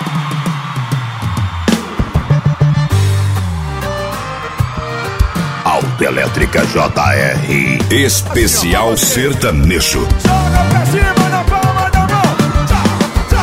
Autoelétrica JR Especial Sertanejo. Joga pra cima na palma da mão. Tchá, tchá,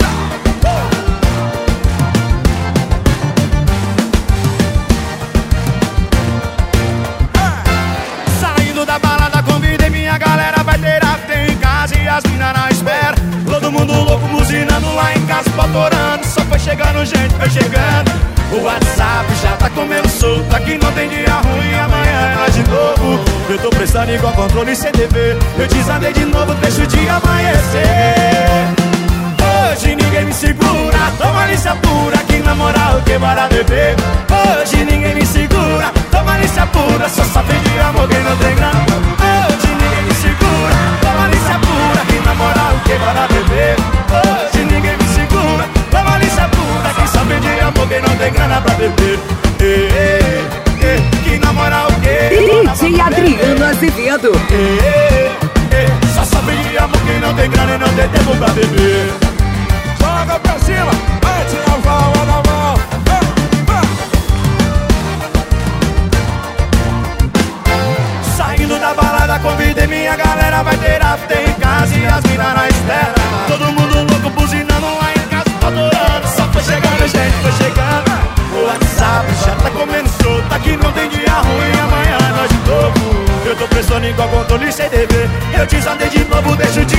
tchá. Saindo da balada, convidei minha galera. Vai ter after em casa e as minas na espera. Todo mundo louco, buzinando lá em casa, pautorando. Só foi chegando gente, foi chegando. O WhatsApp já tá comendo solto. Aqui não tem dia ruim, amanhã é nós de novo. Eu tô prestando igual controle sem TV. Eu desandei de novo, deixa o dia amanhecer. Hoje ninguém me segura, toma lixa pura. Que na moral que bora beber. Hoje ninguém me segura, toma lixa pura. Só sabe de amor quem não tem grana. Hoje ninguém me segura, toma lixa pura. Que na moral que bora beber. Hoje ninguém me segura, toma lixa pura. Quem sabe de amor quem não tem grana pra beber. Que na moral que DJ Adriano Azevedo. só sabe de amor quem não tem grana e não tem tempo pra beber. Joga pra cima, vai tirar a palma da mão. Saindo da balada, convidei minha galera. Vai ter after em casa e as minas na espera. Todo mundo louco, buzinando lá em casa, adorando. Só foi chegando gente, foi chegando. O WhatsApp já tá comendo solto. Aqui não tem dia ruim, amanhã é nós de novo. Eu tô prestando igual controle sem dever. Eu desandei de novo, deixa o dia